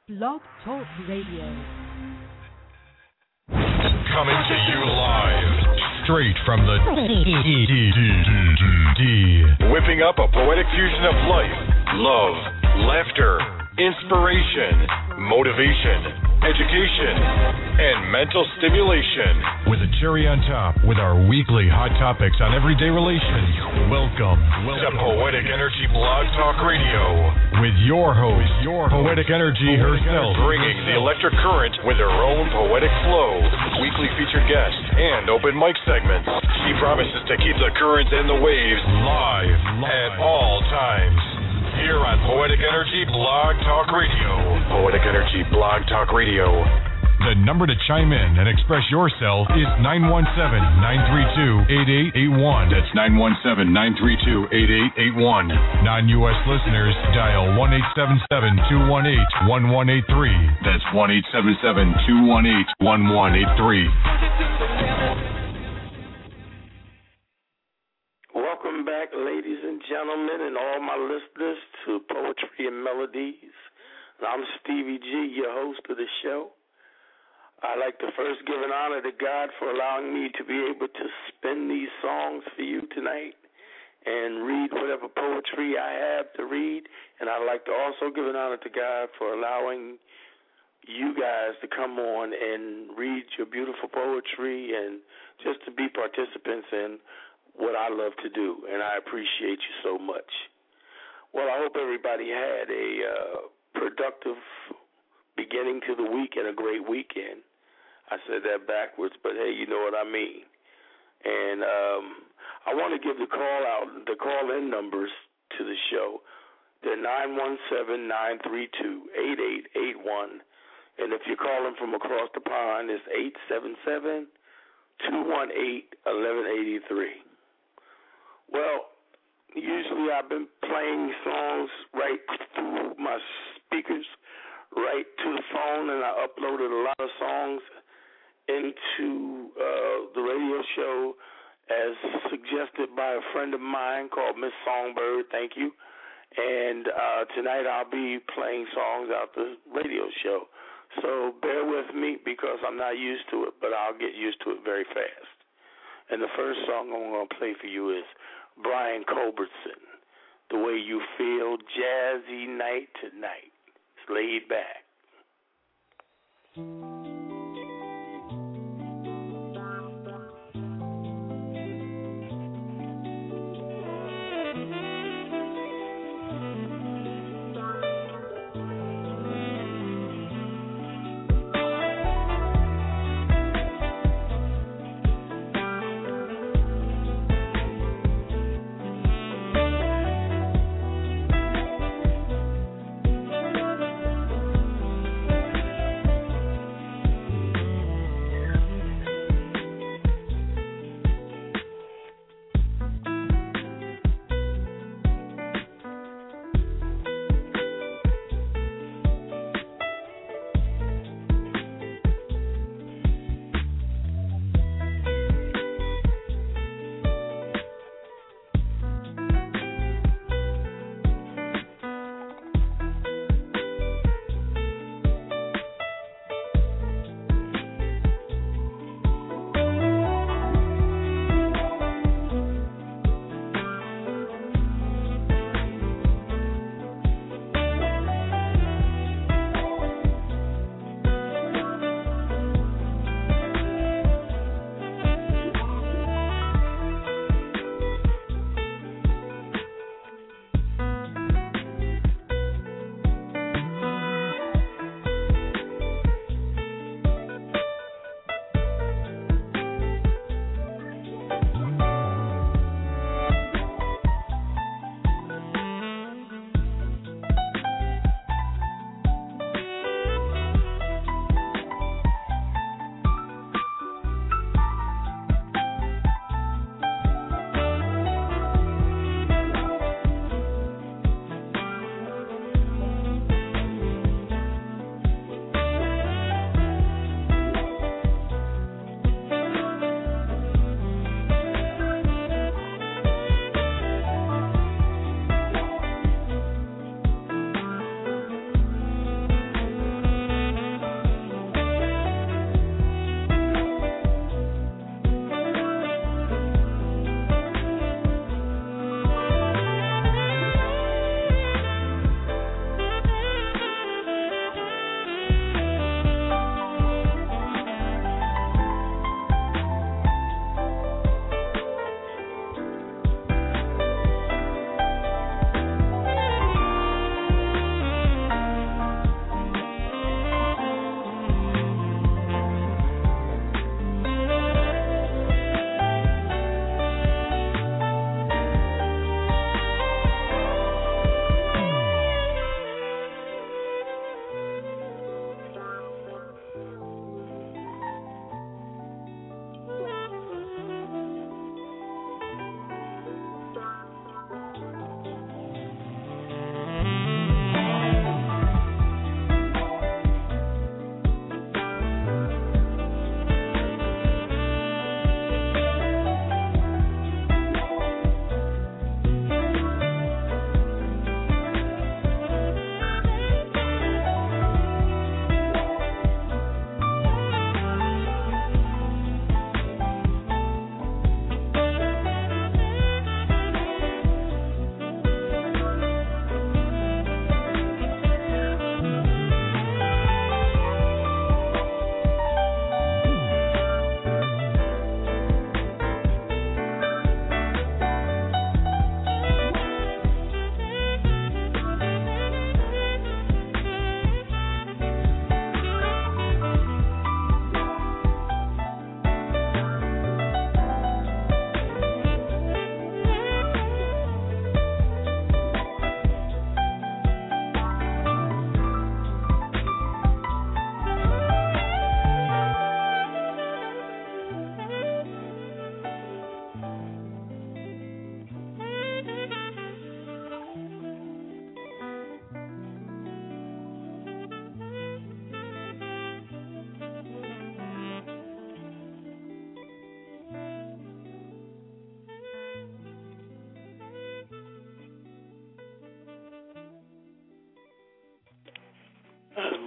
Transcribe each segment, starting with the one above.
Blog Talk Radio. Coming to you live, straight from the whipping up a poetic fusion of life, love, laughter, inspiration, motivation, education, and mental stimulation. With a cherry on top, with our weekly hot topics on everyday relations. Welcome to Poetic Energy Blog Talk Radio with your host, Poetic Energy herself, bringing the electric current with her own poetic flow, weekly featured guests, and open mic segments. She promises to keep the currents and the waves live at all times. Here on Poetic Energy Blog Talk Radio. Poetic Energy Blog Talk Radio. The number to chime in and express yourself is 917-932-8881. That's 917-932-8881. Non-U.S. listeners, dial 1-877-218-1183. That's 1-877-218-1183. Welcome back, ladies and gentlemen, and all my listeners to Poetry and Melodies. I'm Stevie G, your host of the show. I'd like to first give an honor to God for allowing me to be able to spin these songs for you tonight and read whatever poetry I have to read. And I'd like to also give an honor to God for allowing you guys to come on and read your beautiful poetry and just to be participants in what I love to do, and I appreciate you so much. Well, I hope everybody had a productive beginning to the week and a great weekend. I said that backwards, but hey, you know what I mean. And I want to give the call-in numbers to the show. They're 917-932-8881. And if you're calling from across the pond, it's 877-218-1183. Well, usually I've been playing songs right through my speakers, right to the phone, and I uploaded a lot of songs into the radio show as suggested by a friend of mine called Miss Songbird. Thank you. And tonight I'll be playing songs out the radio show. So bear with me because I'm not used to it, but I'll get used to it very fast. And the first song I'm going to play for you is Brian Culbertson, The Way You Feel, Jazzy Night Tonight. It's laid back.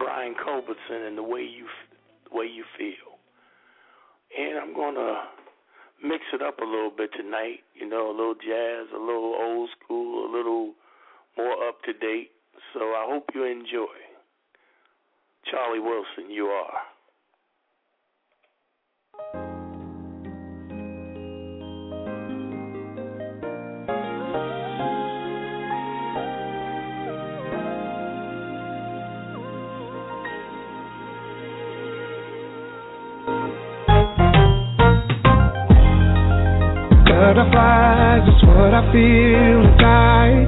Brian Culbertson and the way you feel. And I'm gonna mix it up a little bit tonight. You know, a little jazz, a little old school, a little more up to date. So I hope you enjoy. Charlie Wilson, You Are. Butterflies is what I feel inside,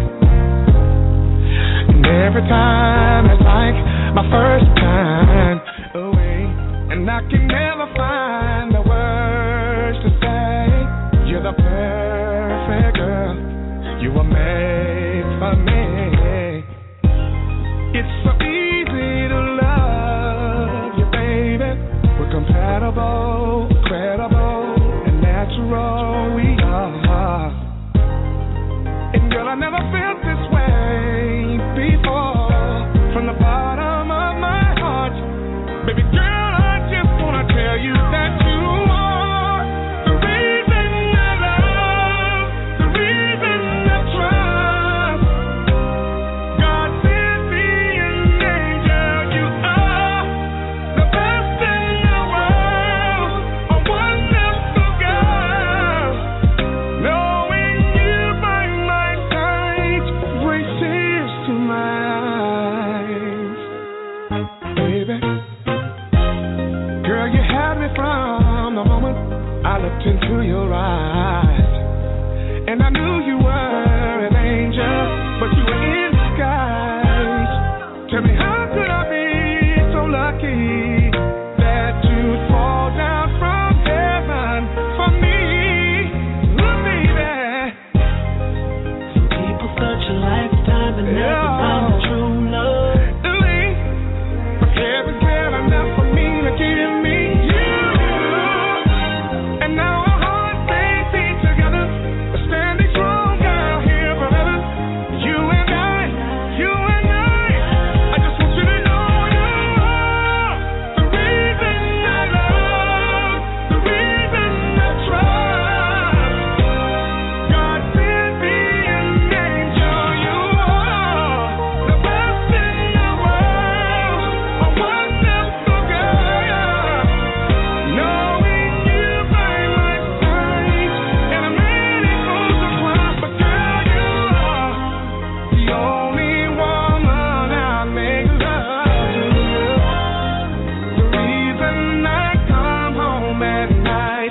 and every time it's like my first time away, and I can never find the words to say. You're the perfect girl, you were made for me. It's so easy to love you, baby. We're compatible, credible, and natural. We are, and girl, I never felt this way before. From the bottom of my heart, baby girl, I just wanna tell you that you are the reason I love, the reason I trust. God sent me an angel. You are the best in the world, a wonderful girl. Knowing you by my side brings tears to my eyes, baby. Girl, you had me from the moment I looked into your eyes, and I knew you were an angel, but you were in disguise. Tell me, how could I be so lucky that you'd fall down from heaven for me? Look, baby. Some people search a lifetime and never find the true love. Heaven's good enough for me to give me you, and now our hearts they beat together, standing strong, girl, here forever. You and I, I just want you to know you are the reason I love, the reason I trust. God sent me an angel. You are the best in the world, a wonderful girl. Knowing you by my side, and I'm ready for the cry, but girl, you are the only woman I make love to. The reason I come home at night.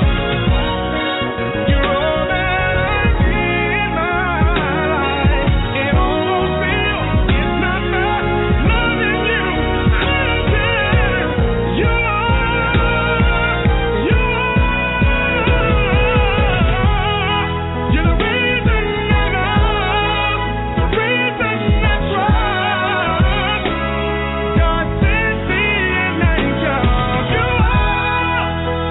You're all that I need in my life. It almost feels it's not fair loving you until you are. You're the reason I love, the reason I trust. God sent me an angel. You are.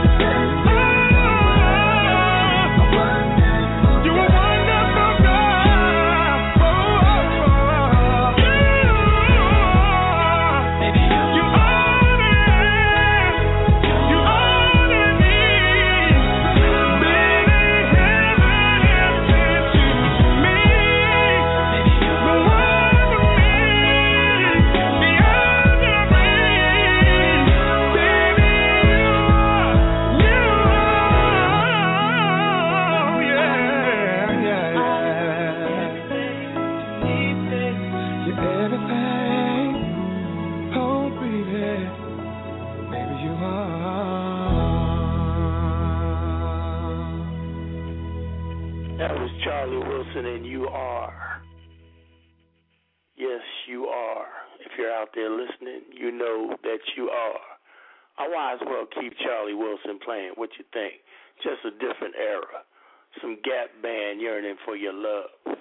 You're a wonderful girl. Baby, You are the you are the need. Baby, heaven has sent you to me. The one for me, the other ring. Baby, you are, yeah. You're everything, oh baby, you are. That was Charlie Wilson, and You Are. Yes, you are. If you're out there listening, you know that you are. I might as well keep Charlie Wilson playing. What you think? Just a different era. Some Gap Band, Yearning for Your Love.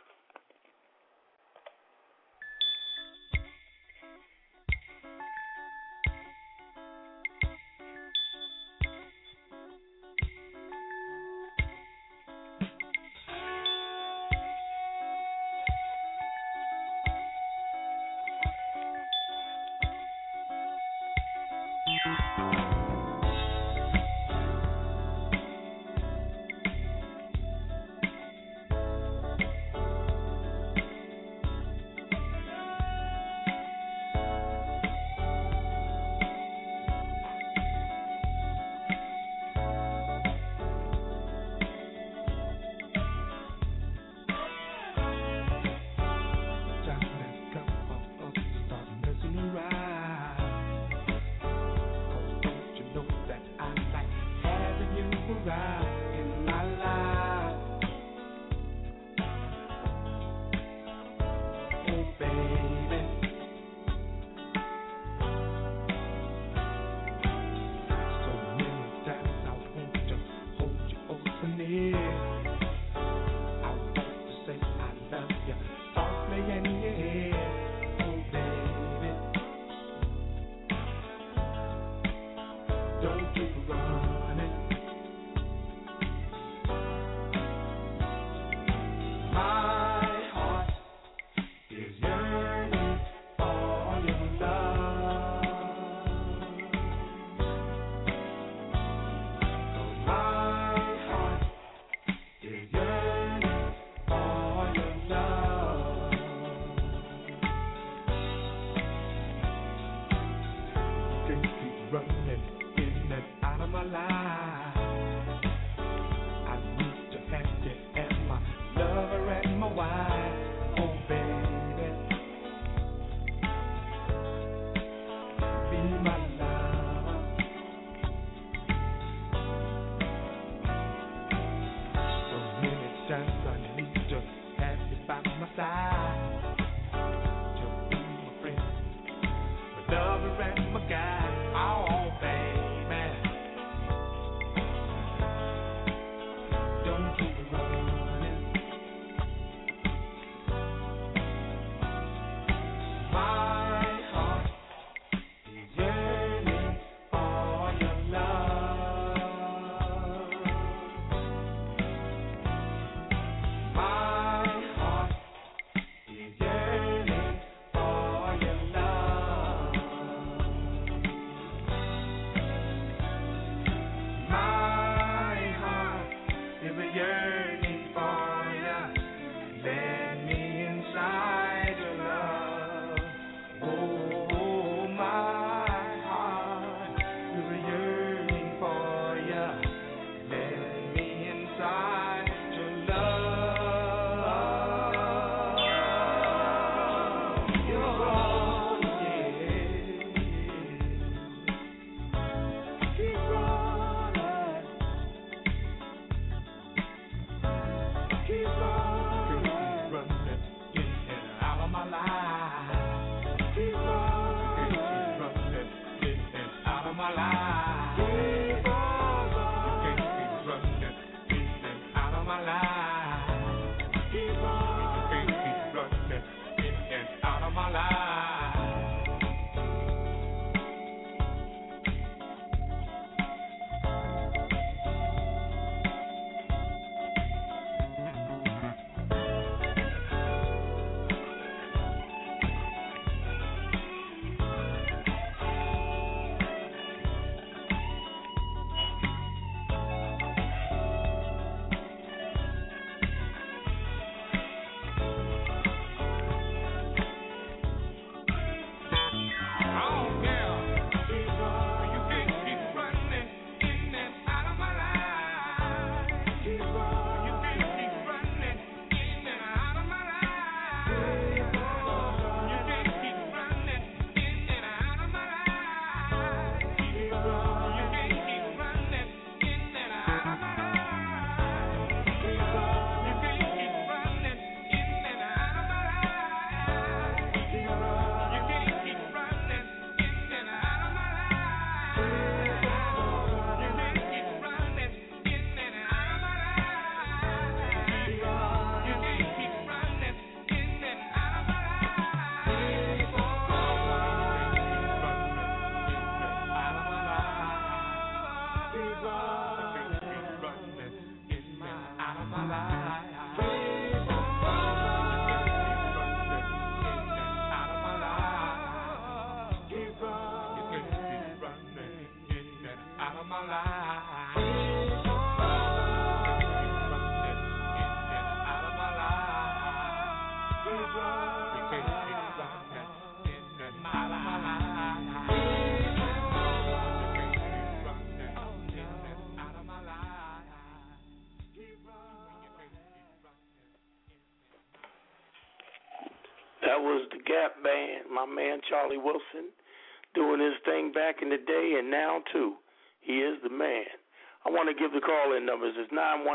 That was the Gap Band, my man Charlie Wilson, doing his thing back in the day, and now, too, he is the man. I want to give the call-in numbers. It's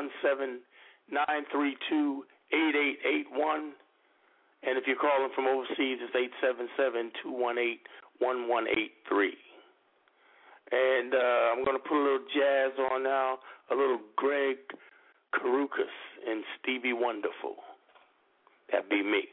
917-932-8881, and if you're calling from overseas, it's 877-218-1183. And I'm going to put a little jazz on now, a little Greg Karukas and Stevie Wonderful. That'd be me.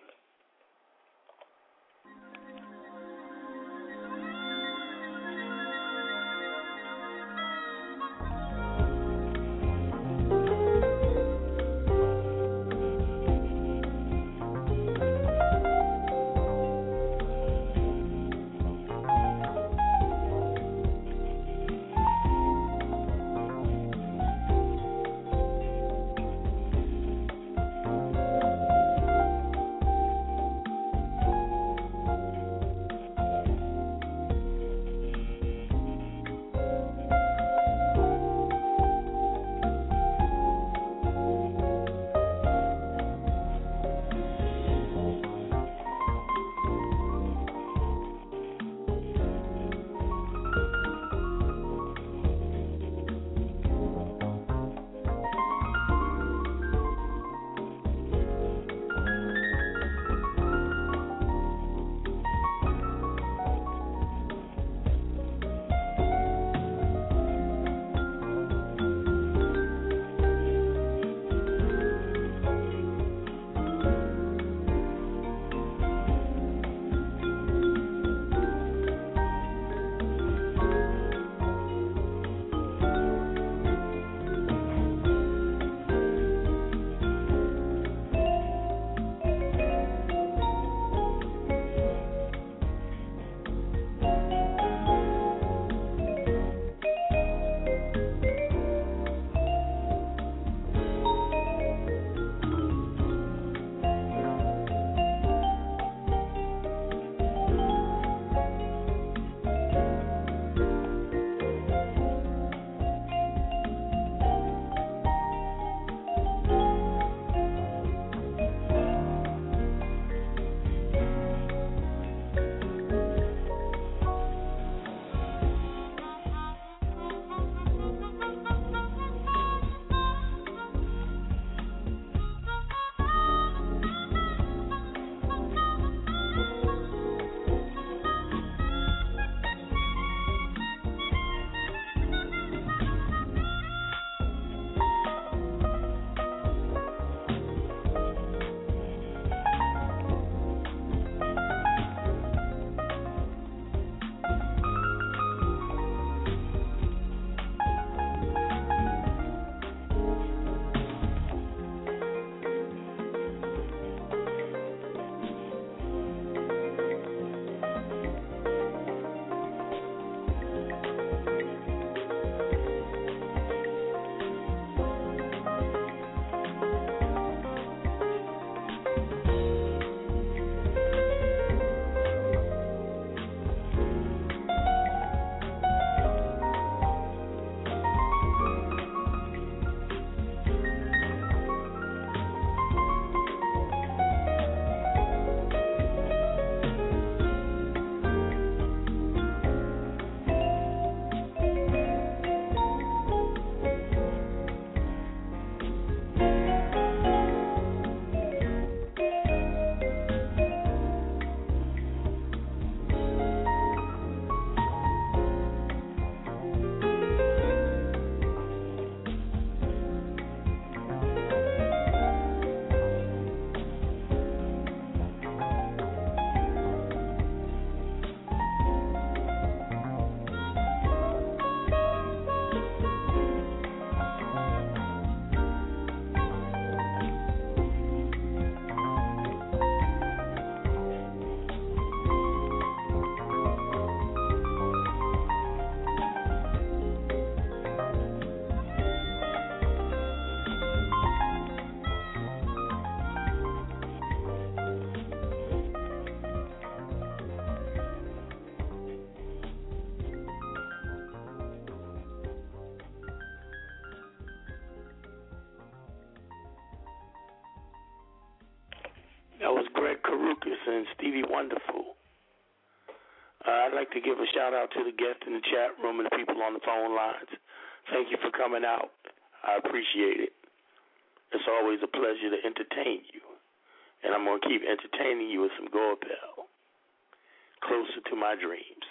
and Stevie Wonderful. I'd like to give a shout-out to the guests in the chat room and the people on the phone lines. Thank you for coming out. I appreciate it. It's always a pleasure to entertain you. And I'm going to keep entertaining you with some Gore Bell. Closer to My Dreams.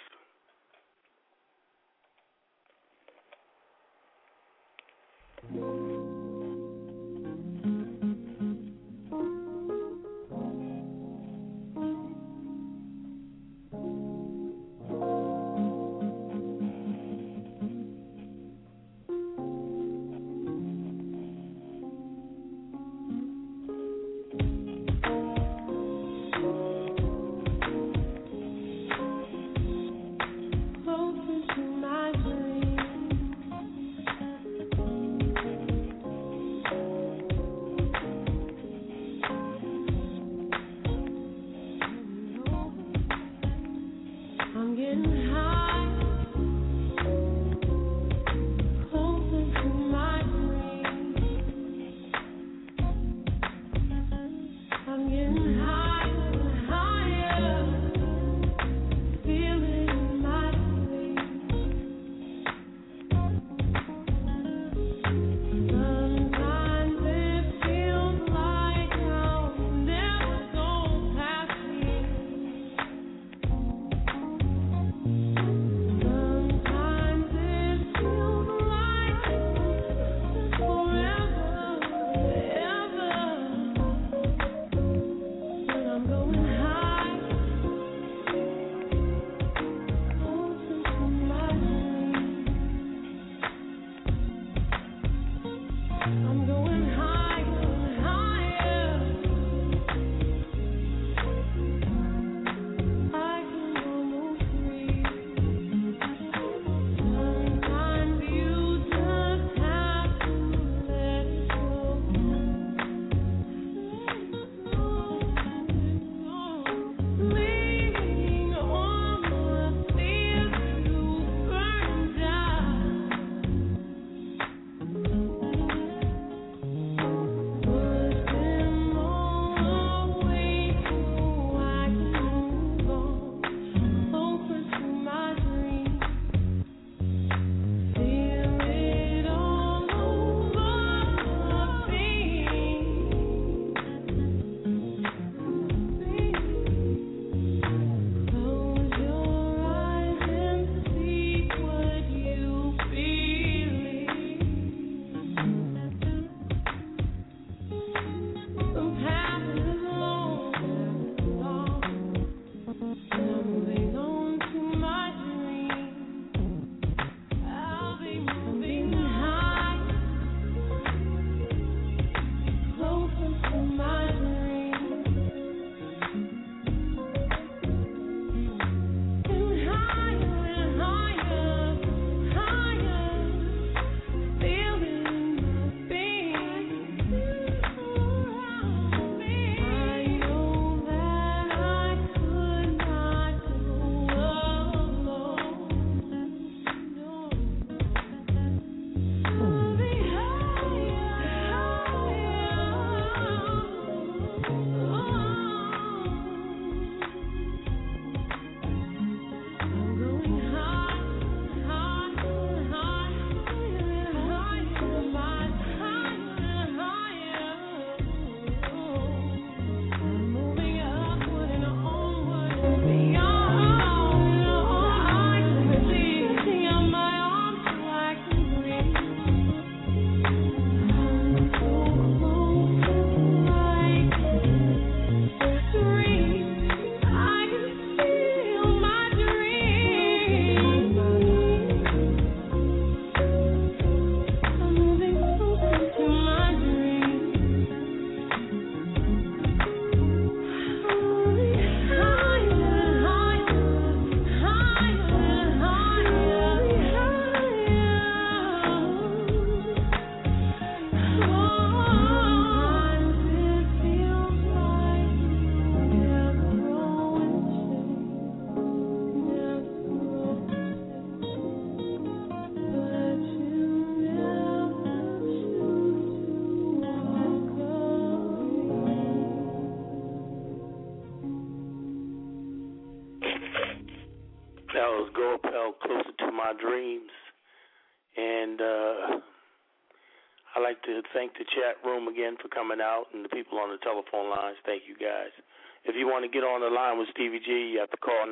felt closer to my dreams. And I'd like to thank the chat room again for coming out and the people on the telephone lines. Thank you, guys. If you want to get on the line with Stevie G, you have to call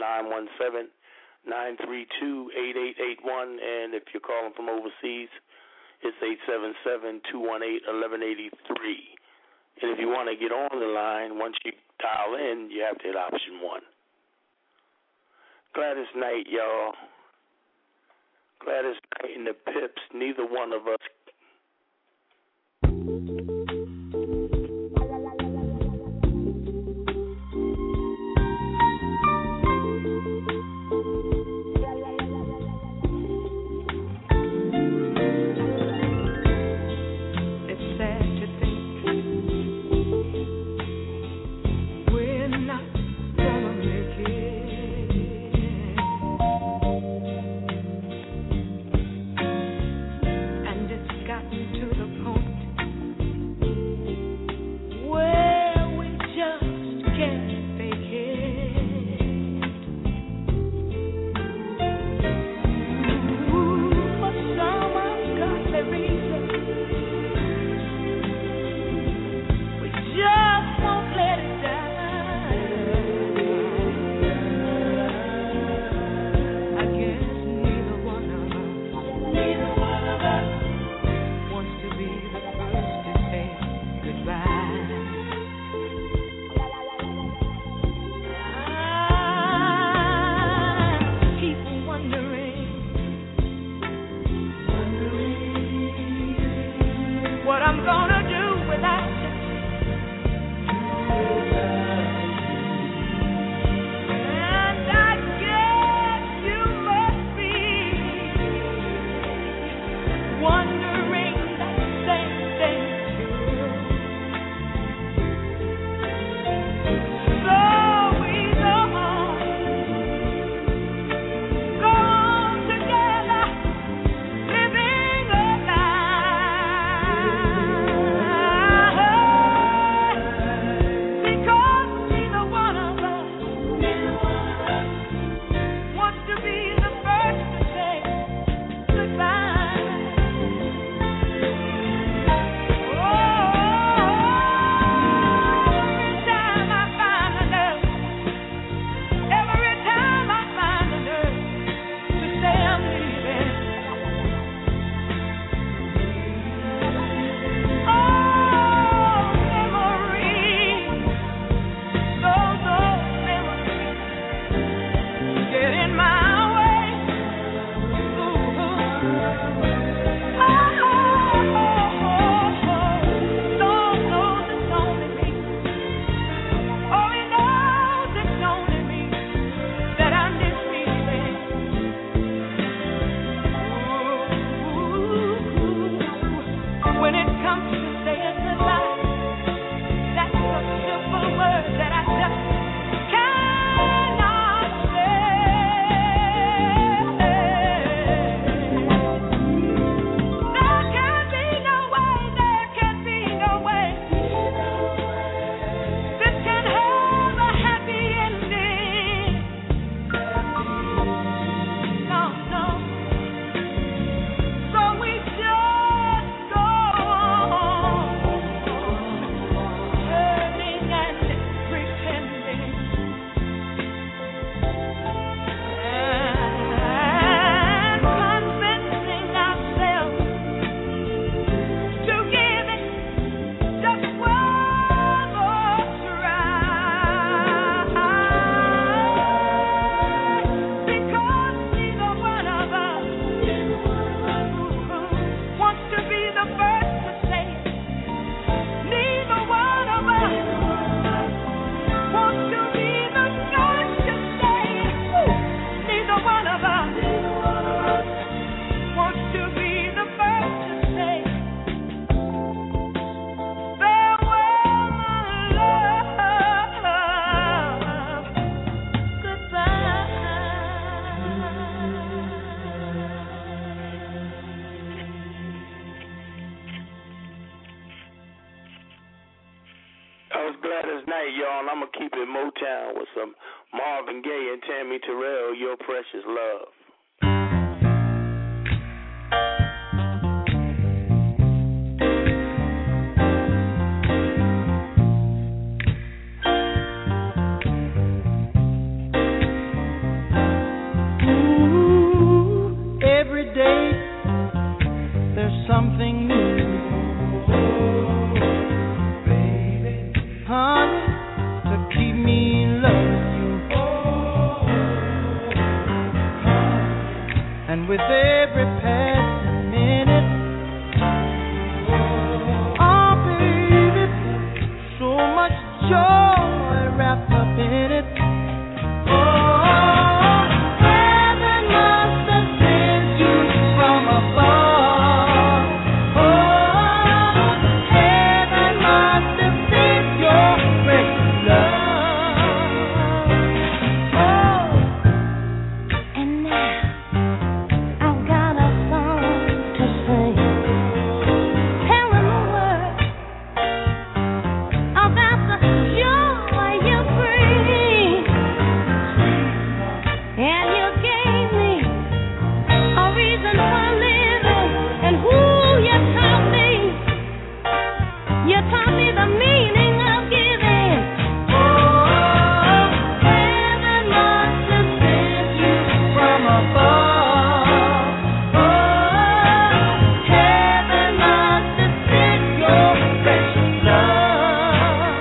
917-932-8881. And if you're calling from overseas, it's 877-218-1183. And if you want to get on the line, once you dial in, you have to hit option 1. Gladys Knight, y'all. Gladys Knight and the Pips, neither one of us. I'm going to keep it Motown with some Marvin Gaye and Tammy Terrell, Your Precious Love. and with every passing minute, oh baby, so much joy wrapped up in it. Oh, heaven must have sent you from above. Oh, heaven must have sent your precious love. Oh, and now I've got a song to sing, telling the world about the joy you bring. And you gave me a reason for living, and who you taught me. You taught me the meaning of giving. Oh, heaven must have sent you from above. Oh, heaven must have sent your precious love.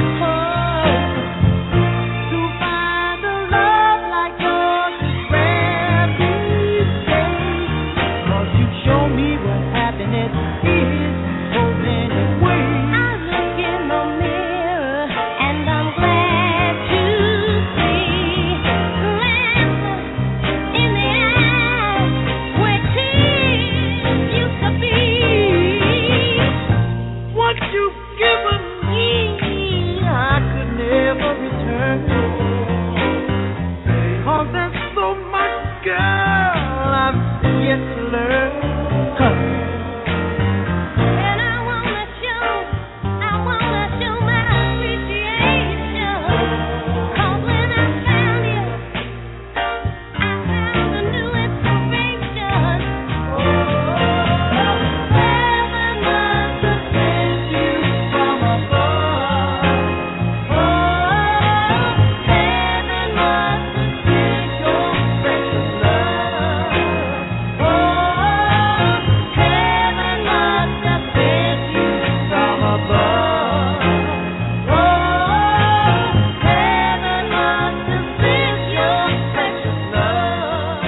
To find a love like yours is rare these days. 'Cause you show me what happiness is so many ways. I look in the mirror and I'm glad to see laughter in the eyes where tears used to be. What you've given me, I could never return. 'Cause there's so much, girl, I've yet to learn. And I wanna show my appreciation. 'Cause when I found you, I found a new inspiration. Oh, heaven must have sent you from above. Oh, heaven must have sent your precious love. Oh, heaven must have sent you from above. Oh, heaven must have sent your precious love.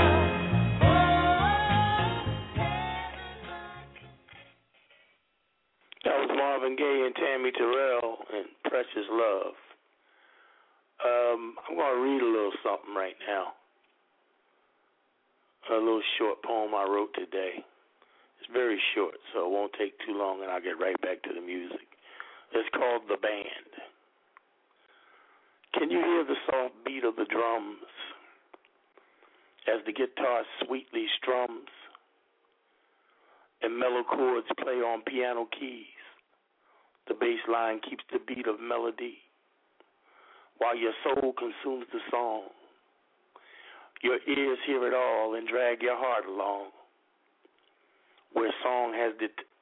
That was Marvin Gaye and Tammy Terrell and Precious Love. I'm going to read a little something right now. A little short poem I wrote today. It's very short, so it won't take too long, and I'll get right back to the music. It's called The Band. Can you hear the soft beat of the drums as the guitar sweetly strums and mellow chords play on piano keys? The bass line keeps the beat of melody while your soul consumes the song. Your ears hear it all and drag your heart along. Where song has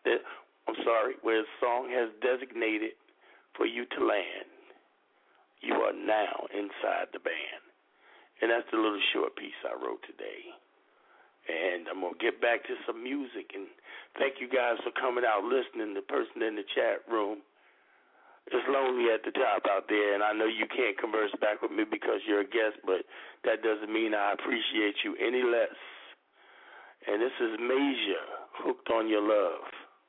designated for you to land, you are now inside the band. And that's the little short piece I wrote today. And I'm going to get back to some music. And thank you guys for coming out, listening. The person in the chat room, it's lonely at the top out there, and I know you can't converse back with me because you're a guest, but that doesn't mean I appreciate you any less. And this is Major, Hooked on Your Love.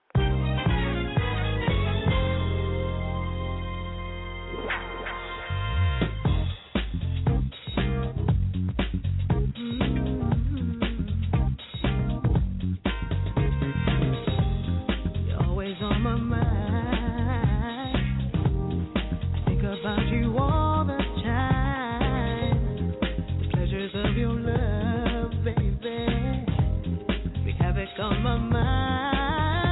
You're always on my mind. About you all the time, the pleasures of your love, baby, we have it on my mind.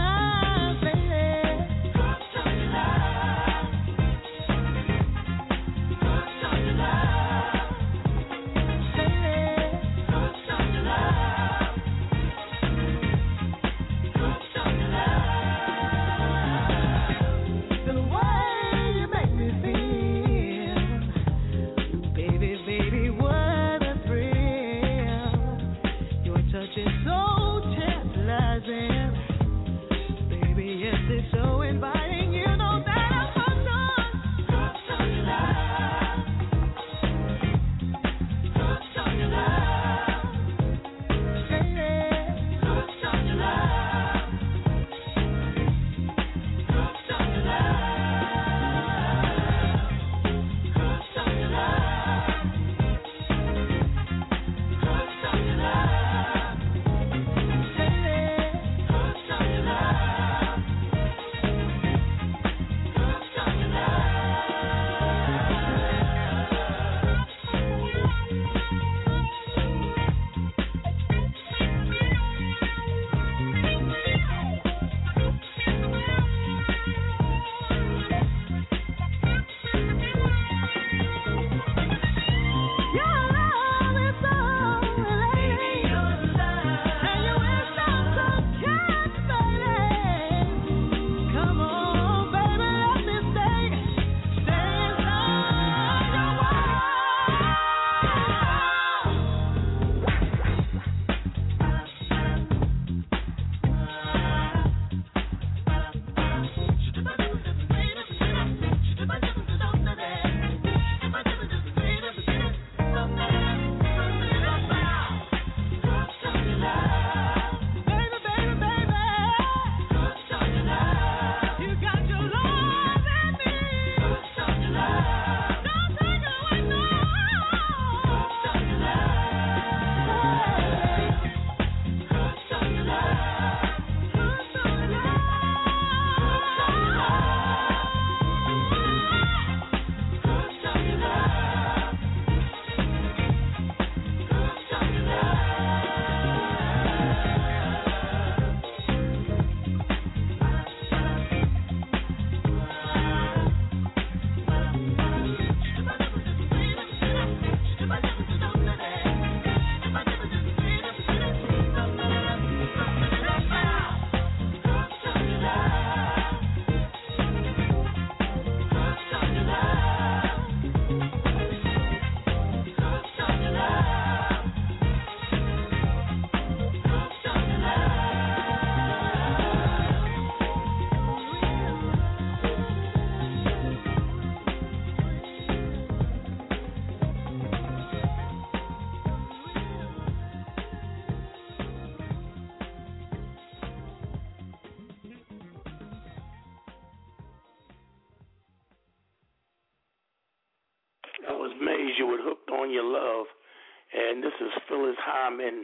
Mays, you were hooked on your love. And this is Phyllis Hyman.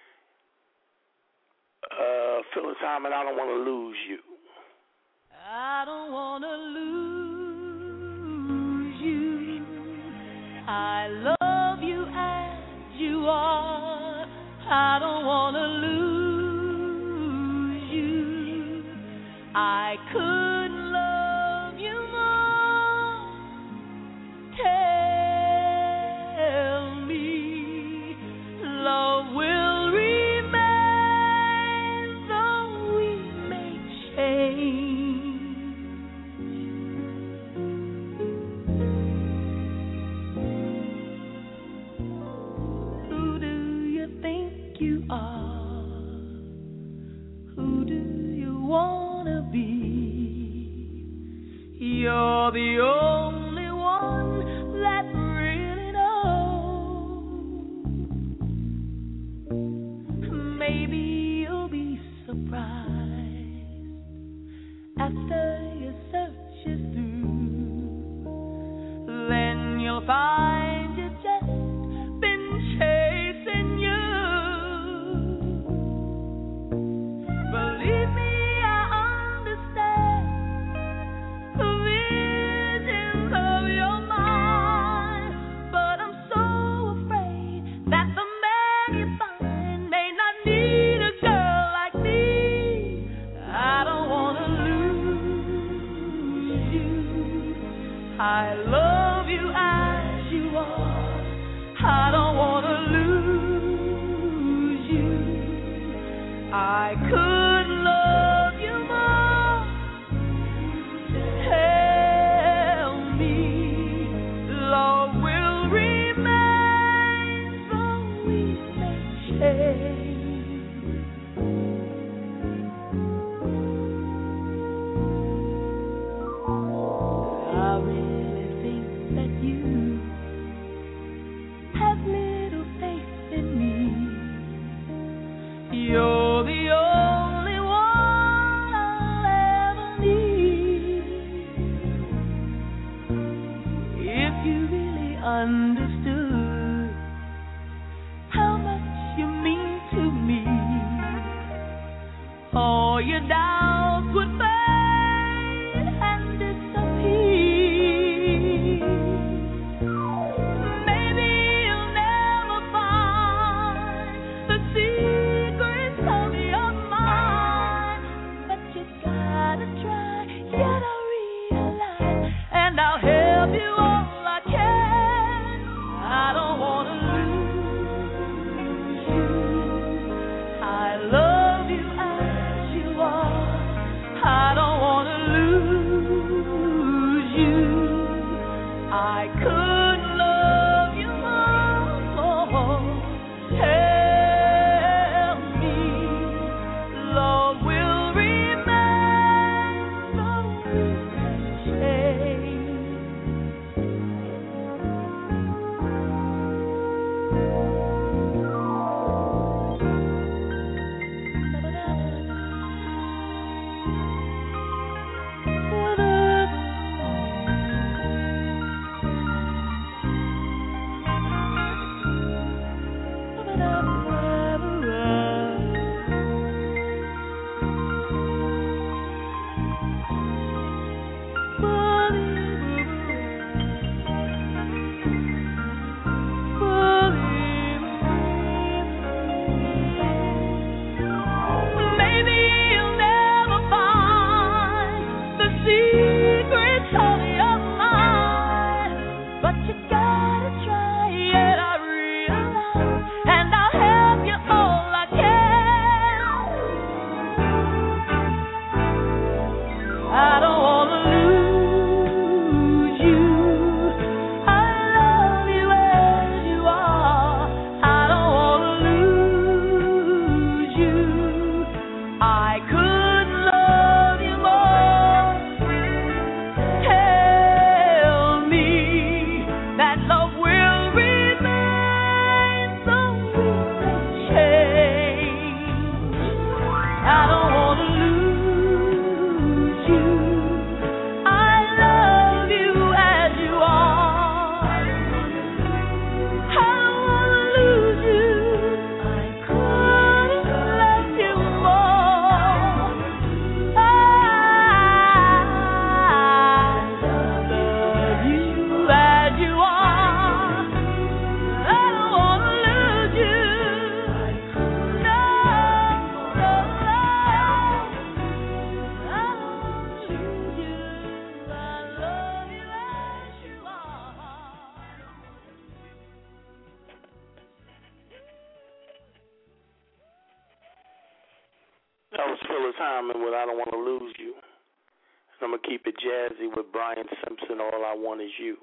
Phyllis Hyman, I don't want to lose you. I don't want to lose you. I love you as you are. I don't want to lose you. I could love you more. Tell me love will remain, though we may change. Who do you think you are? Who do you wanna be? You're the only one that really knows. Maybe you'll be surprised after your search is through. Then you'll find you just been chasing you. Believe me, I understand the visions of your mind, but I'm so afraid that the man you find may not need a girl like me. I don't want to lose you. I love you as you are. I don't want to lose you. I could love you more. Tell me love will remain, though we may change. I really think that you have little faith in me. You're the only one I'll ever need. If you really understood how much you mean to me, all your doubts would fade and disappear. Maybe you'll never find the secrets of your mind, but you gotta try, yet I realize, and I'll help you all I can. I don't want to lose you. I love you as you are. That was Phyllis Hyman with I Don't Want to Lose You. And I'm going to keep it jazzy with Brian Simpson, All I Want Is You.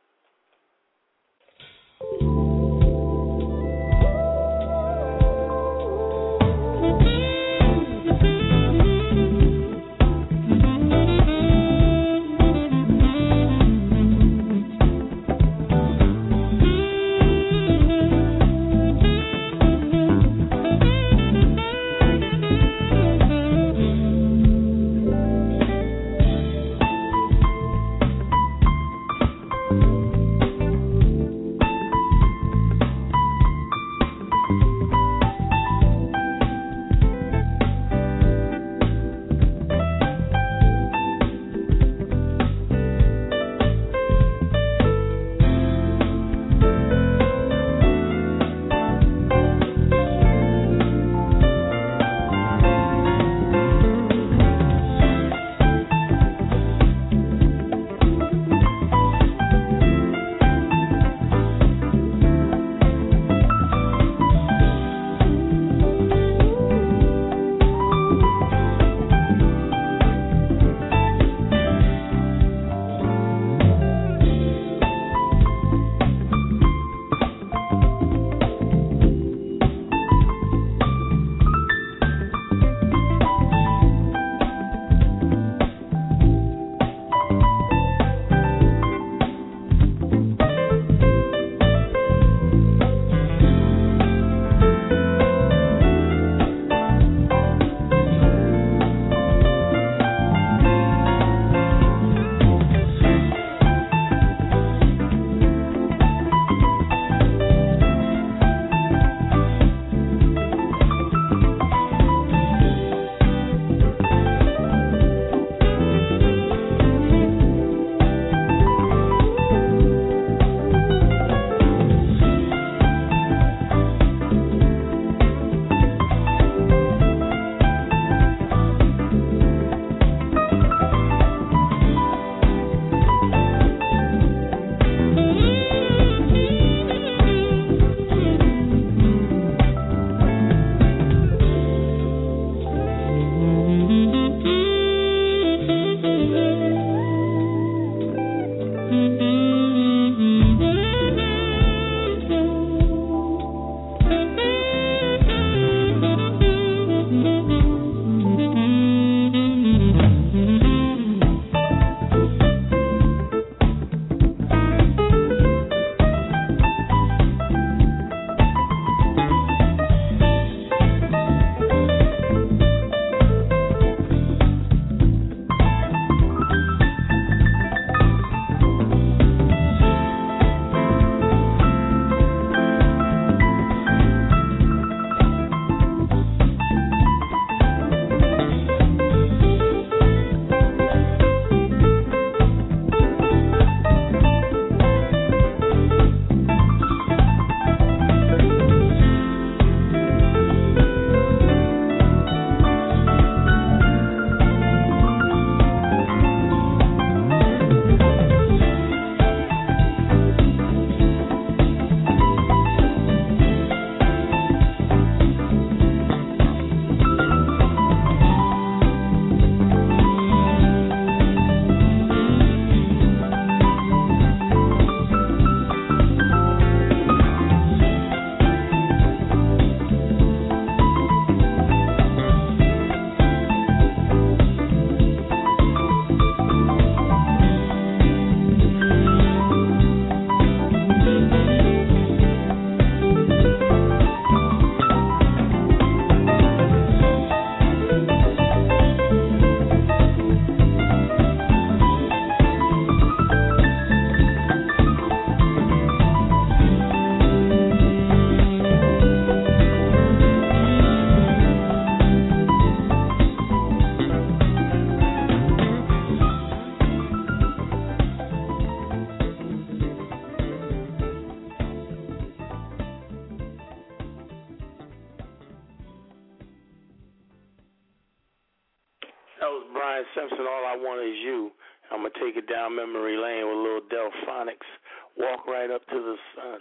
That was Brian Simpson, All I Want Is You. I'm going to take it down memory lane with a little Delphonics. Walk Right Up to the Sun.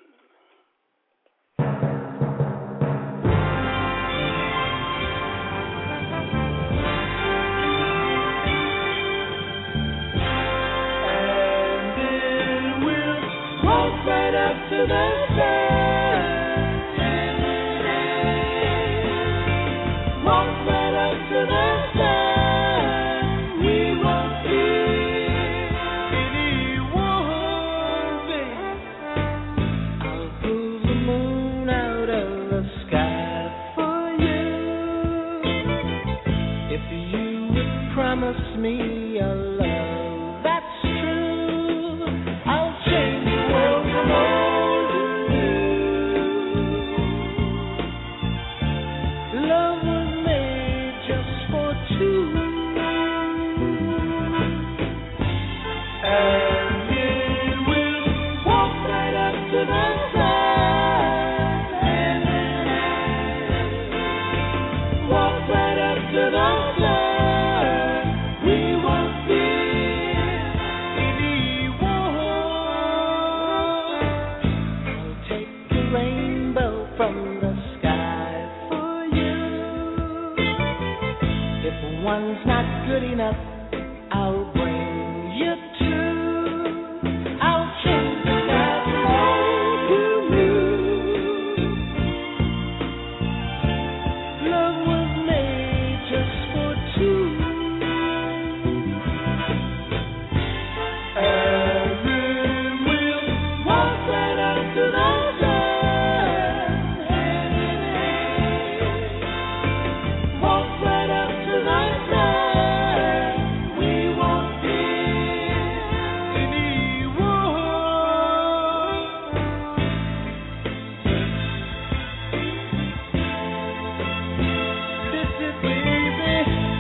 the sun. Walk right up to the sun. We won't fear anyone, baby. I'll pull the moon out of the sky for you. If you would promise me a love that's true, I'll change the world from old to new. Love was made just for two, and it will walk right up to the sun. Walk right up to the sun. We won't fear anyone. I'll take the rainbow from the sky for you. If one's not good enough, I'll bring you two. I'll change the sky from old to new. Love was made just for two, and it will walk right up to the sun. Walk right up to the sun. We won't fear anyone. This is baby.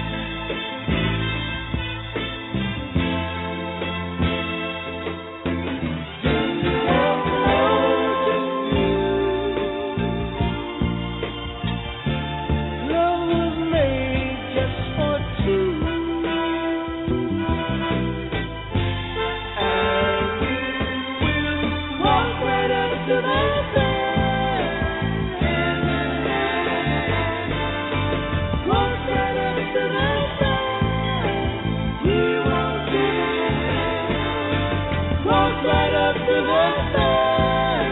Love was made just for two, and it will walk right up to the sun. Walk right up to the sun. We won't fear. Walk right up to the sun.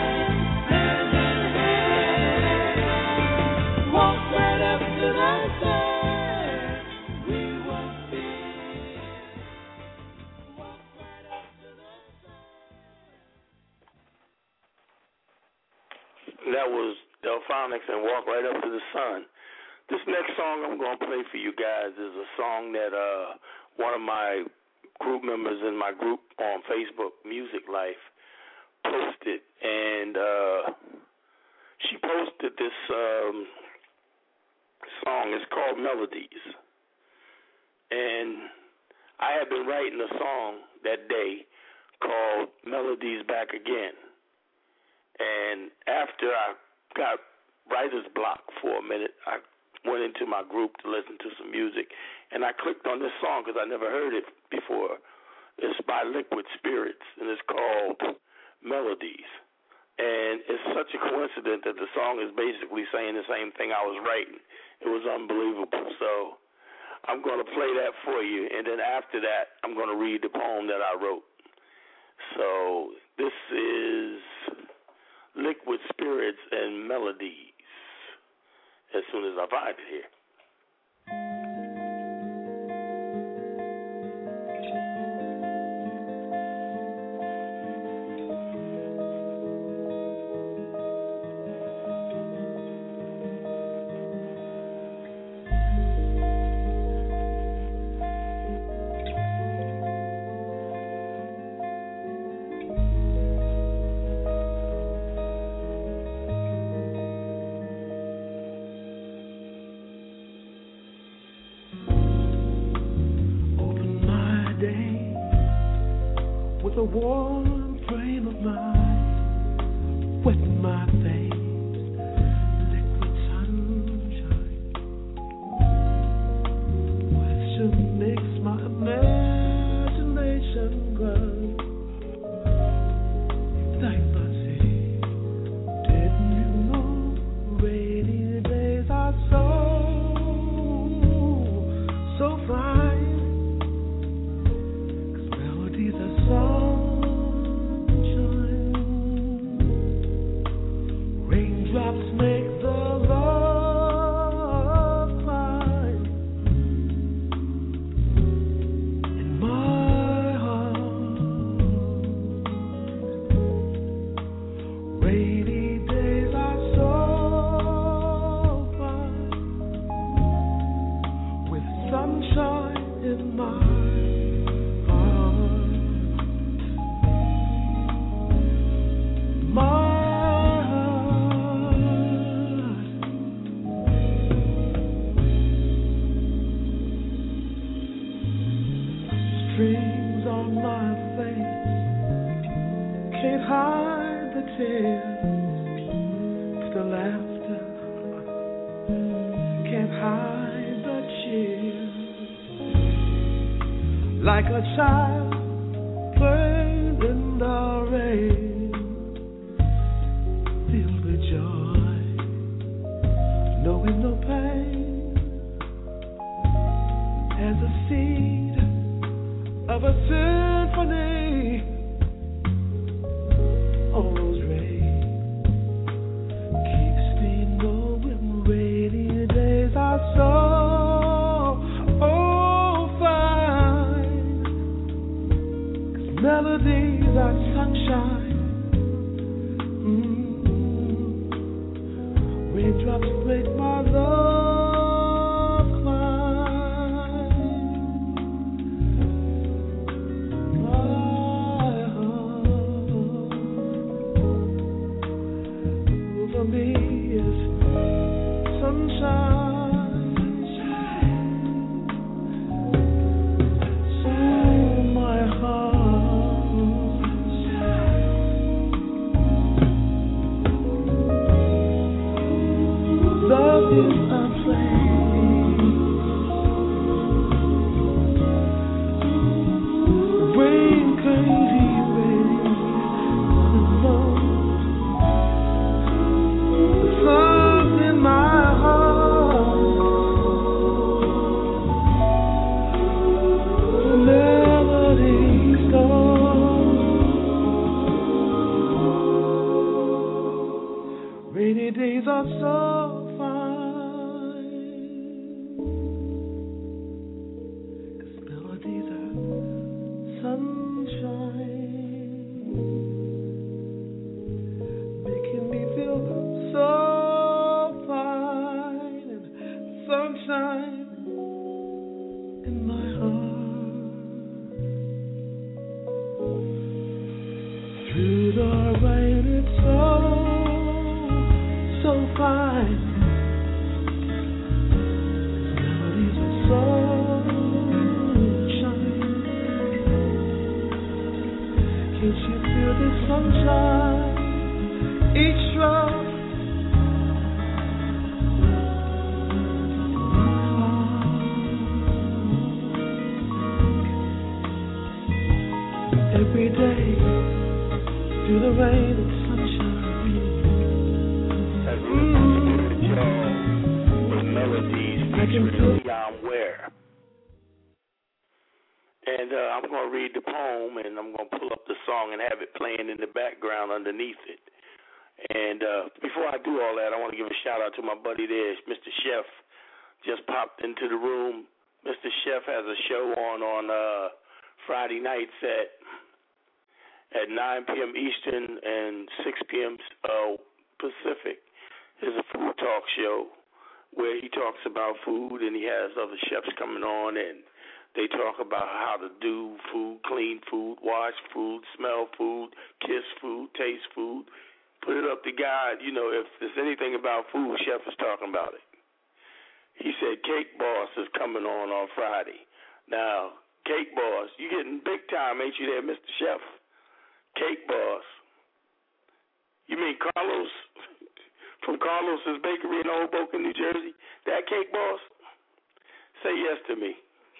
Walk right up to the sun. We won't fear. Walk right up to the sun. That was Delphonics and Walk Right Up to the Sun. This next song I'm going to play for you guys is a song that one of my group members in my group on Facebook, Music Life, posted. And she posted this song. It's called Melodies. And I had been writing a song that day called Melodies Back Again. And after I got writer's block for a minute, I went into my group to listen to some music, and I clicked on this song because I never heard it before. It's by Liquid Spirits, and it's called Melodies. And it's such a coincidence that the song is basically saying the same thing I was writing. It was unbelievable. So I'm going to play that for you, and then after that, I'm going to read the poem that I wrote. So this is Liquid Spirits and Melodies, as soon as I find it here. With a warm frame of mind, wet my face, liquid sunshine, with to makes my imagination grow. Like my sea, didn't you know rainy days are so fine? Melodies are sunshine. tears, the laughter can't hide the cheer. Like a child playing in the rain, filled with joy, knowing no pain, as a seed of a symphony. All those rays keeps me knowing rainy days are so fine. 'Cause melodies are sunshine. Raindrops break my love climb. Over me is sunshine. So my heart, love is a flame. Rain, crazy rain, sun's in my heart. Melodies gone. Rainy days are so fine. 'Cause melodies are sunshine, making me feel so fine, and sunshine in my heart. Through the rain, it's so fine. Melodies of sunshine. Can't you feel the sunshine? Each drop. Every day, through the rain and sunshine. That's really y'all. With melodies featuring Leon Ware. And I'm going to read the poem, and I'm going to pull up the song and have it playing in the background underneath it. And before I do all that, I want to give a shout-out to my buddy there, Mr. Chef. Just popped into the room. Mr. Chef has a show on Friday nights at 9 p.m. Eastern and 6 p.m. Pacific. It's a food talk show where he talks about food, and he has other chefs coming on, and they talk about how to do food, clean food, wash food, smell food, kiss food, taste food. Put it up to God. You know, if there's anything about food, Chef is talking about it. He said Cake Boss is coming on Friday. Now, Cake Boss, you getting big time, ain't you there, Mr. Chef? Cake Boss. You mean Carlos from Carlos's Bakery in Hoboken, New Jersey? That Cake Boss? Say yes to me.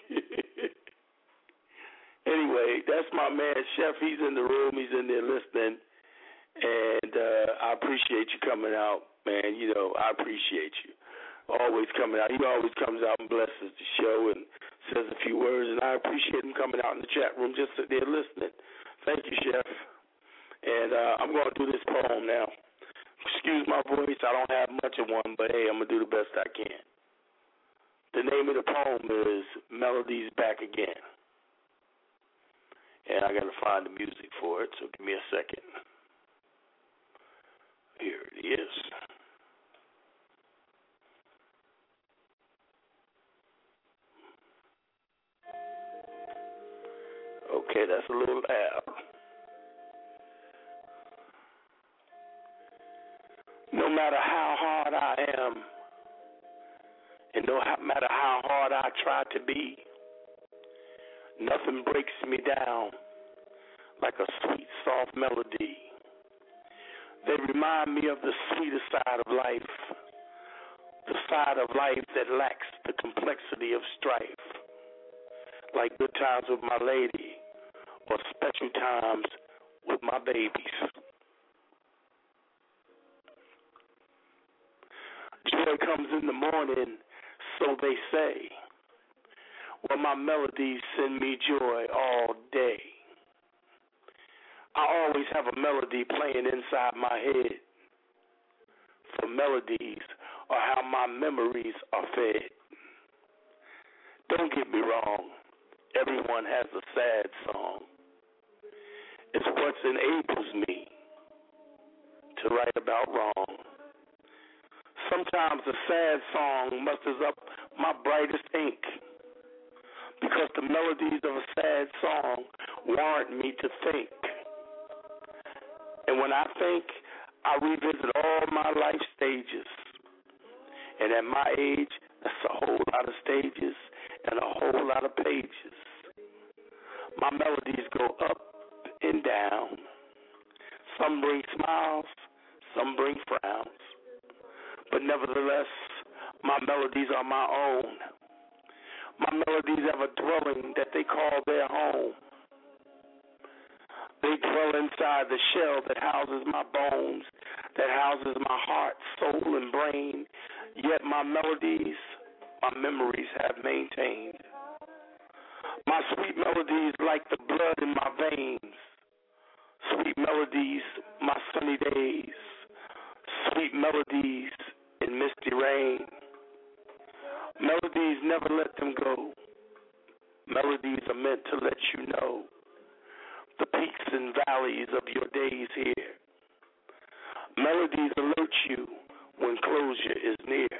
Anyway, that's my man, Chef. He's in the room. He's in there listening. And I appreciate you coming out, man. You know, I appreciate you. Always coming out. He always comes out and blesses the show and says a few words. And I appreciate him coming out in the chat room just sitting there listening. Thank you, Chef. And I'm going to do this poem now. Excuse my voice. I don't have much of one, but, hey, I'm going to do the best I can. The name of the poem is Melodies Back Again. And I got to find the music for it, so give me a second. Here it is. Okay, that's a little loud. No matter how hard I am, and no matter how hard I try to be, nothing breaks me down like a sweet, soft melody. They remind me of the sweeter side of life, the side of life that lacks the complexity of strife, like good times with my lady or special times with my babies. Joy comes in the morning, so they say. Well, my melodies send me joy all day. I always have a melody playing inside my head. For melodies are how my memories are fed. Don't get me wrong, everyone has a sad song. It's what enables me to write about wrong. Sometimes a sad song musters up my brightest ink, because the melodies of a sad song warrant me to think. And when I think, I revisit all my life stages. And at my age, that's a whole lot of stages and a whole lot of pages. My melodies go up and down. Some bring smiles, some bring frowns. But nevertheless, my melodies are my own. My melodies have a dwelling that they call their home. They dwell inside the shell that houses my bones, that houses my heart, soul, and brain. Yet my melodies, my memories have maintained. My sweet melodies like the blood in my veins. Sweet melodies, my sunny days. Sweet melodies in misty rain. Melodies never let them go. Melodies are meant to let you know the peaks and valleys of your days here. Melodies alert you when closure is near.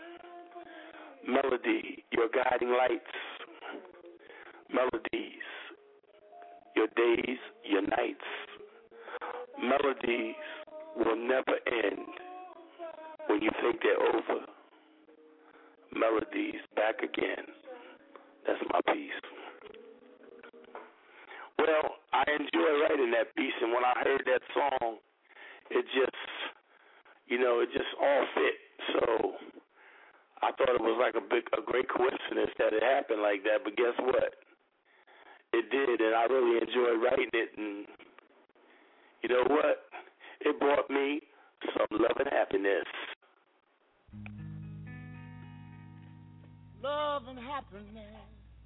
Melody, your guiding lights. Melodies, your days, your nights. Melodies will never end when you think they're over. Melodies back again. That's my piece. Well, I enjoy writing that piece, and when I heard that song, it just all fit. So I thought it was like a great coincidence that it happened like that. But guess what? It did, and I really enjoyed writing it. And you know what? It brought me some love and happiness. Love and happiness.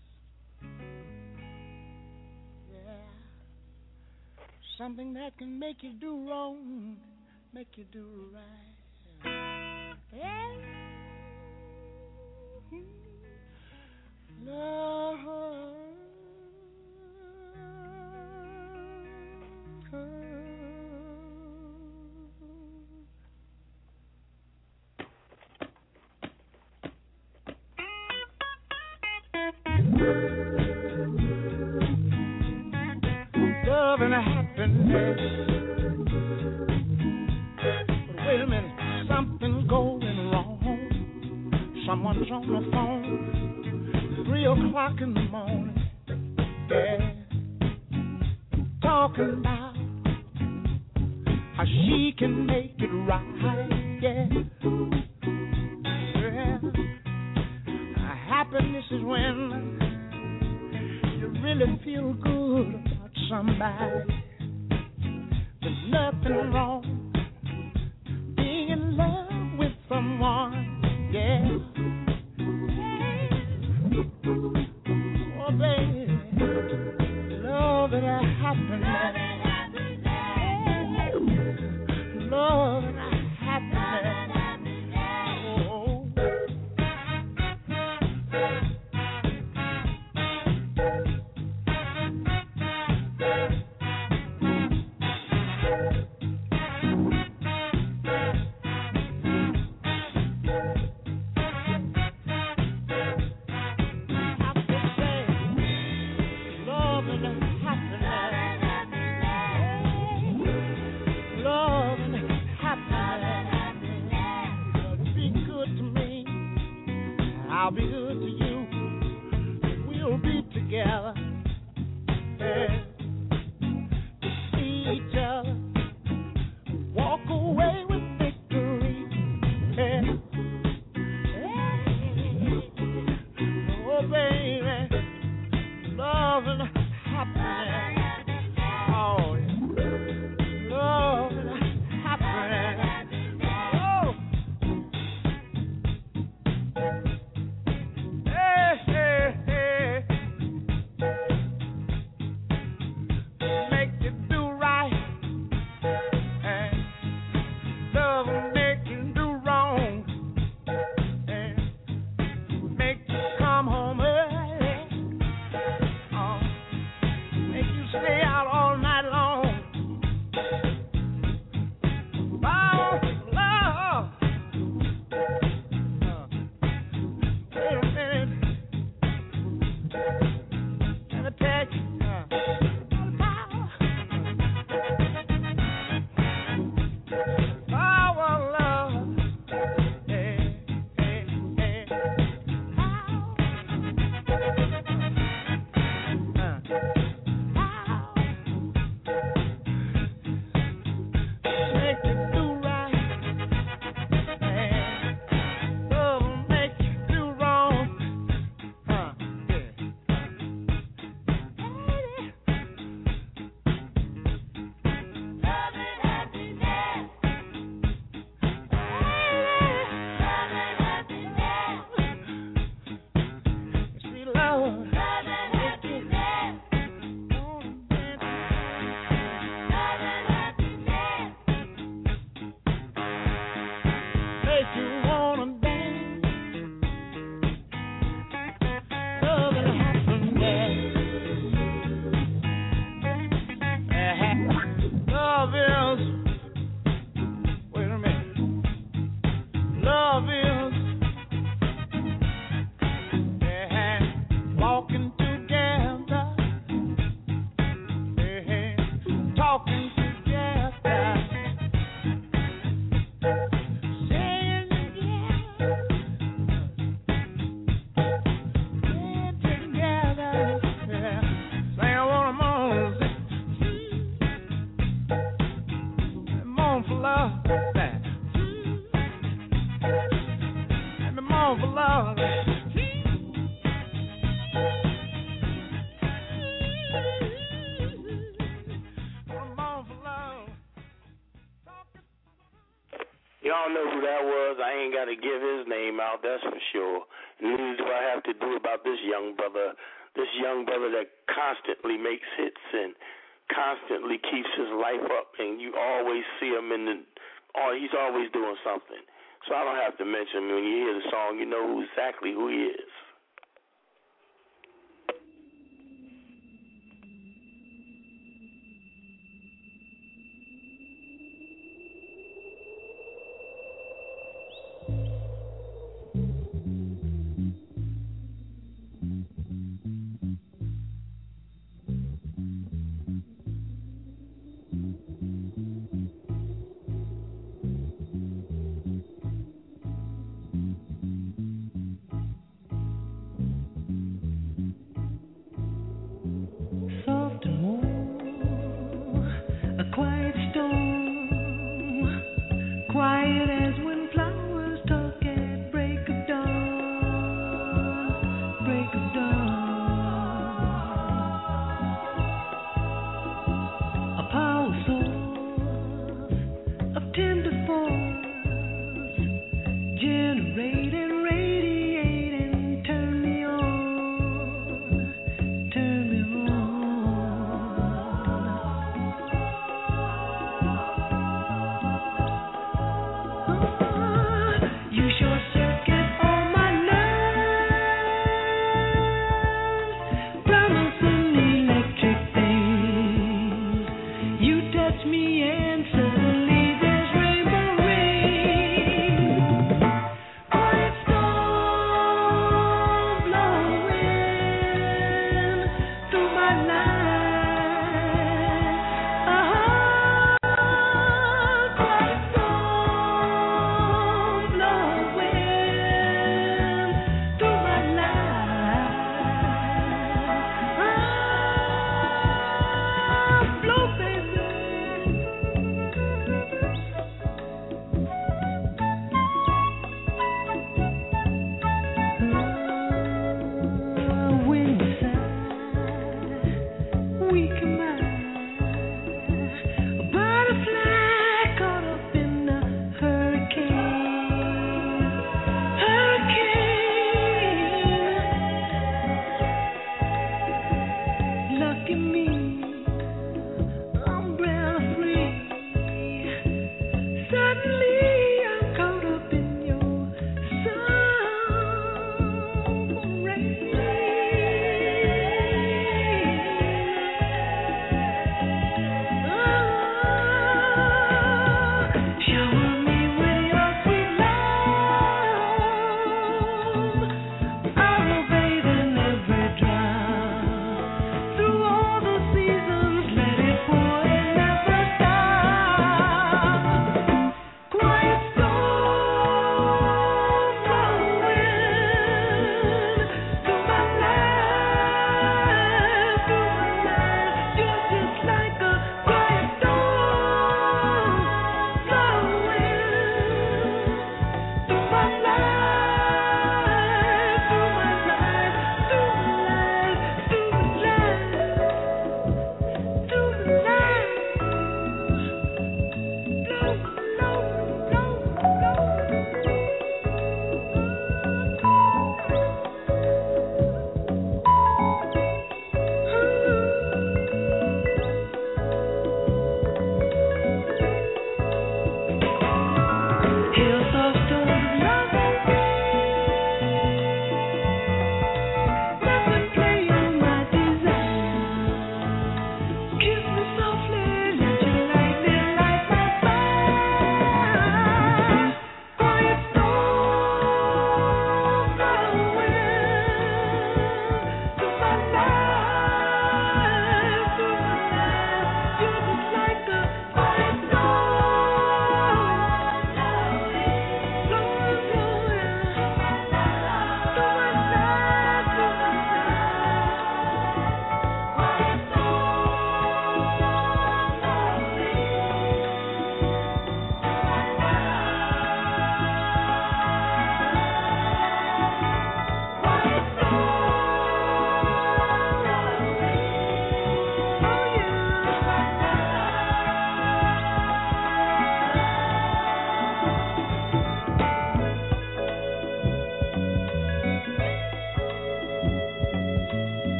Yeah. Something that can make you do wrong, make you do right. Yeah. Love. Love and happiness. But wait a minute, something's going wrong. Someone's on the phone, 3 o'clock in the morning. Yeah, talking about how she can make it right. Yeah, happiness is when you really feel good about somebody. There's nothing wrong being in love with someone. Yeah. Oh, baby, love and happiness. Love and happiness. Oh. I'll be good to you. We'll be together. Yeah. To see each other, walk on for love. Y'all know who that was. I ain't got to give his name out, that's for sure. Neither do I have to do about this young brother that constantly makes hits and constantly keeps his life up, and you always see him he's always doing something. So I don't have to mention him. When you hear the song, you know exactly who he is.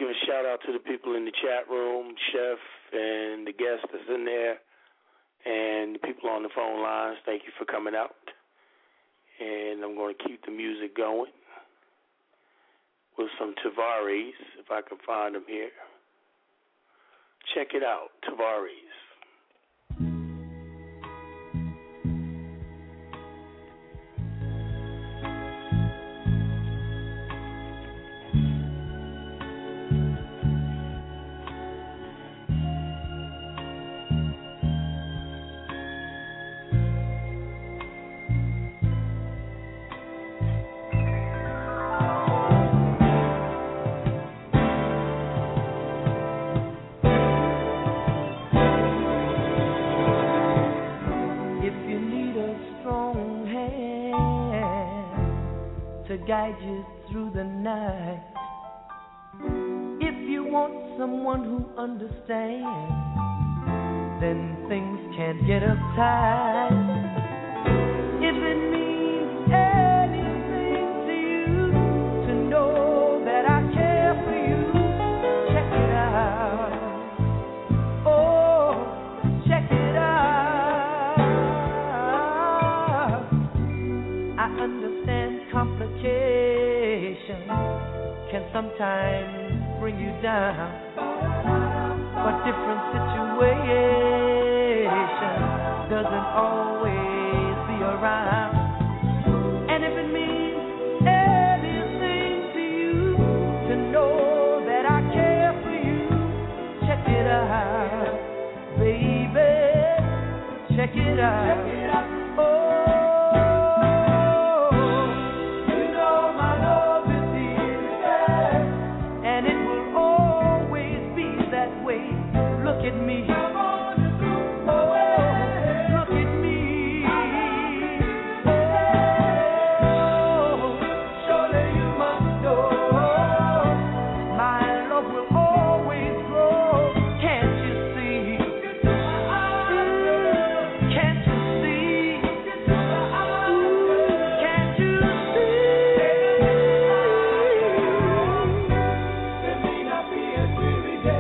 give a shout out to the people in the chat room, Chef and the guest that's in there, and the people on the phone lines. Thank you for coming out. And I'm going to keep the music going with some Tavares, if I can find them here. Check it out, Tavares. Guide you through the night. If you want someone who understands, then things can't get uptight. If it means anything to you to know that I care for you, check it out. Oh, check it out. I understand complications can sometimes bring you down, but different situations doesn't always be around. And if it means anything to you to know that I care for you, check it out, baby, check it out. Oh, look at me. Oh, look at me. Oh, surely you must know my love will always grow. Can't you see? Can't you see? Can't you see? There may not be a dreary day.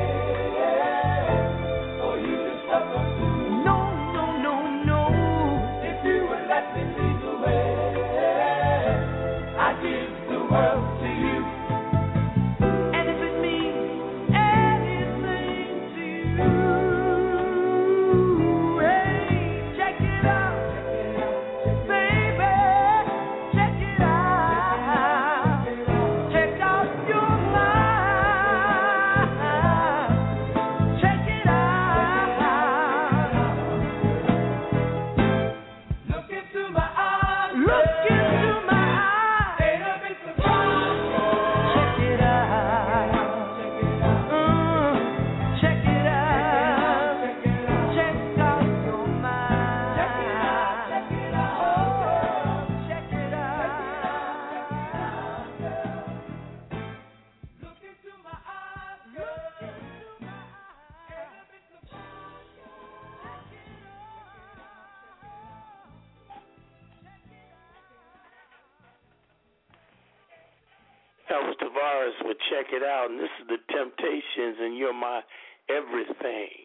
That was Tavares with Check It Out, and this is the Temptations, and You're My Everything.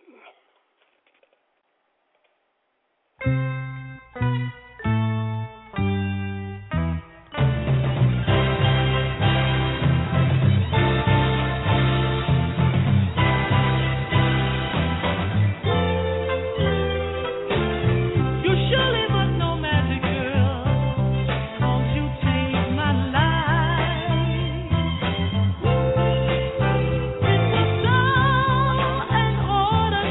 Order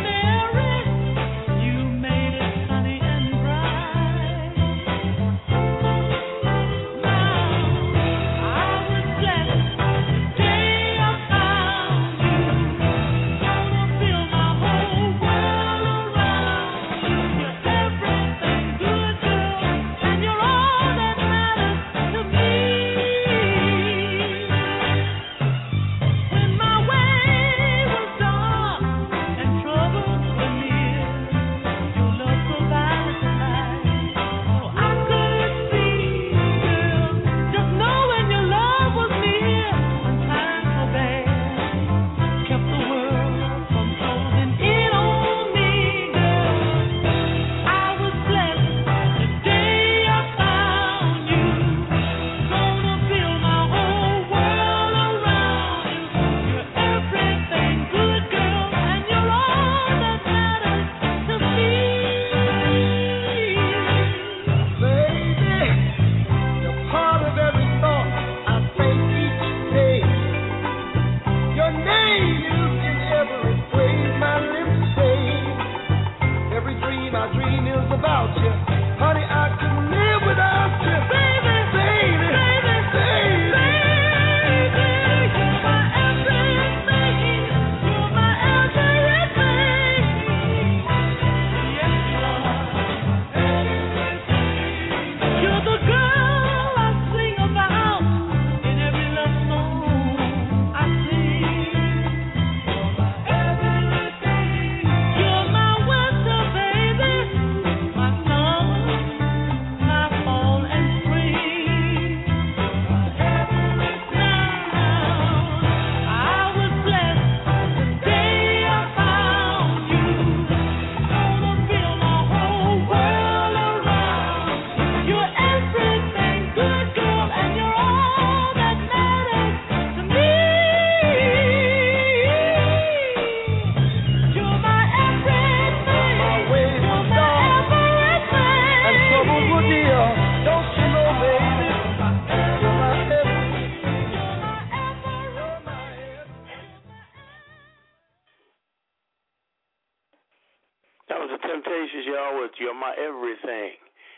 That was the Temptations, y'all, with You're My Everything.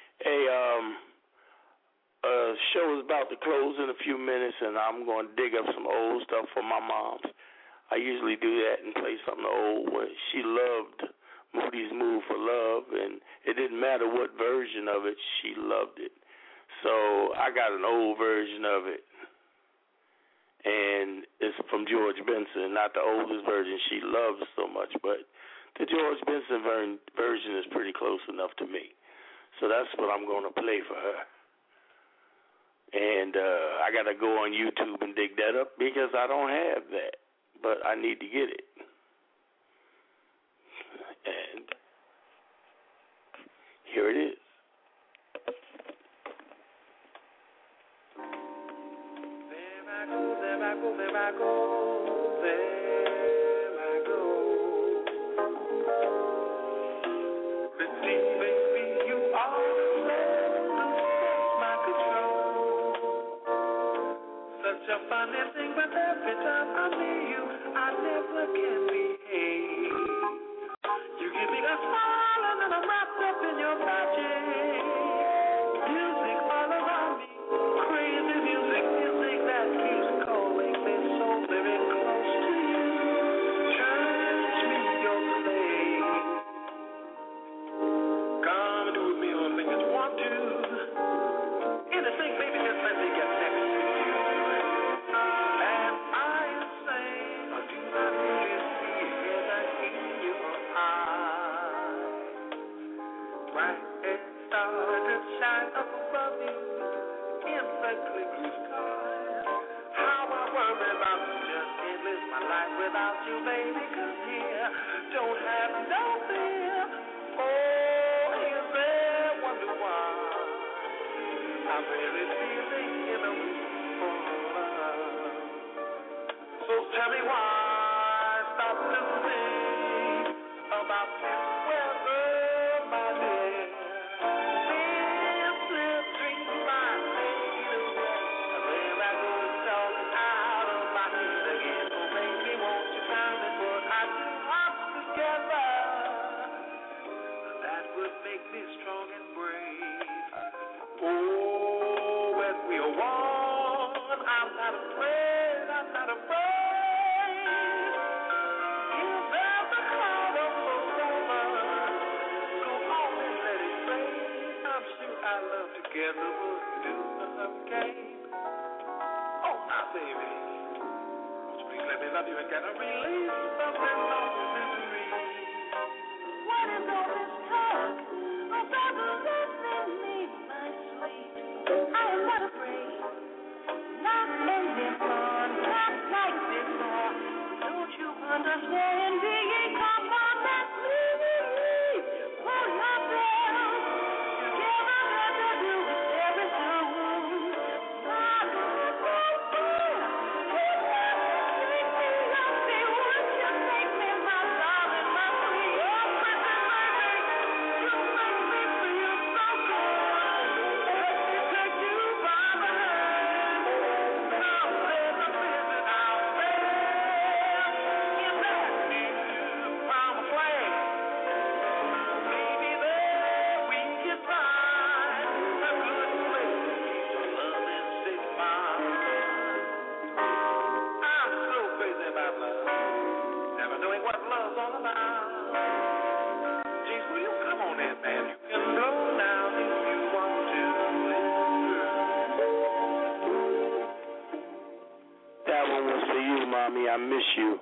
Show is about to close in a few minutes, and I'm going to dig up some old stuff for my moms. I usually do that and play something old. She loved Moody's Move for Love, and it didn't matter what version of it, she loved it. So I got an old version of it, and it's from George Benson, not the oldest version she loves so much, but the George Benson version is pretty close enough to me. So that's what I'm going to play for her. And I got to go on YouTube and dig that up because I don't have that, but I need to get it. And here it is. There I go, there I go, there I go, there I go. But see, baby, you are my control. Such a funny thing, but every time I see you, I never can behave. You give me a smile and then I'm wrapped up in your magic. Music all around me, crazy music, music that keeps calling me so very close to you. Turns me your play. Come and do with me all the things that you want to. Anything, baby, just let me get next to you. And I say, do not really see heaven in your eyes. Bright stars shine up above you in the clear blue sky. How I worry about you, just can't live my life without you, baby. Come here, don't have no fear. Oh, you there, wonder why I'm really feeling in a mood for love. So tell me why stop to think about this weather, my dear. This dream I made away. There I go, talking out of my head again. Oh, baby, won't you tell me what I do up together? That would make me strong and brave. Oh, when we are one, I'm not afraid, I'm not afraid. If there's a cloud of forever, go on and let it rain. I'm sure our love together will do a hurricane. Oh, now, baby, won't you please let me love you and get a release of this awful misery? What is all this talk about losing me, my sweet? I am not afraid, not anymore, not like before. Don't you understand? Being come on, let me pull yourself together, got to do with every soon. Not afraid, you never take me up, say, would you take me, my darling, my sweet, oh, pretty baby, you make me feel so good. Let me take you by the hand. Now there's a visit out there in that new promised land. Maybe there we can find a good place to keep the love and safe mind. I'm so crazy about love, never knowing what love's all about. Geez, will you come on in, man? You can blow now if you want to. That one was for you, Mommy. I miss you.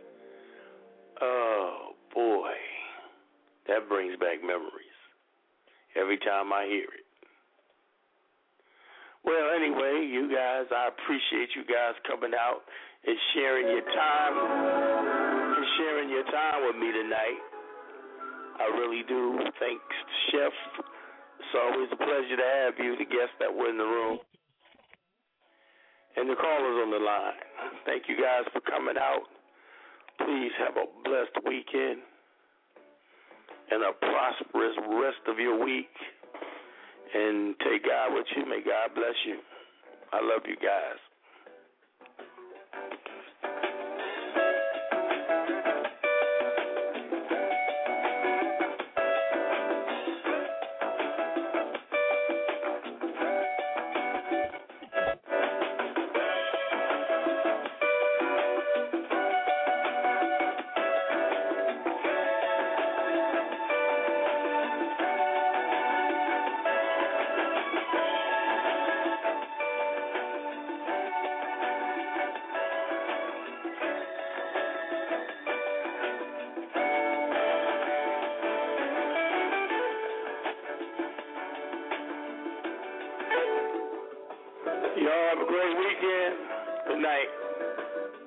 Oh, boy. That brings back memories every time I hear it. Well, anyway, you guys, I appreciate you guys coming out and sharing your time with me tonight. I really do. Thanks, Chef. It's always a pleasure to have you, the guests that were in the room, and the callers on the line. Thank you guys for coming out. Please have a blessed weekend and a prosperous rest of your week. And take God with you. May God bless you. I love you guys. Y'all have a great weekend. Good night.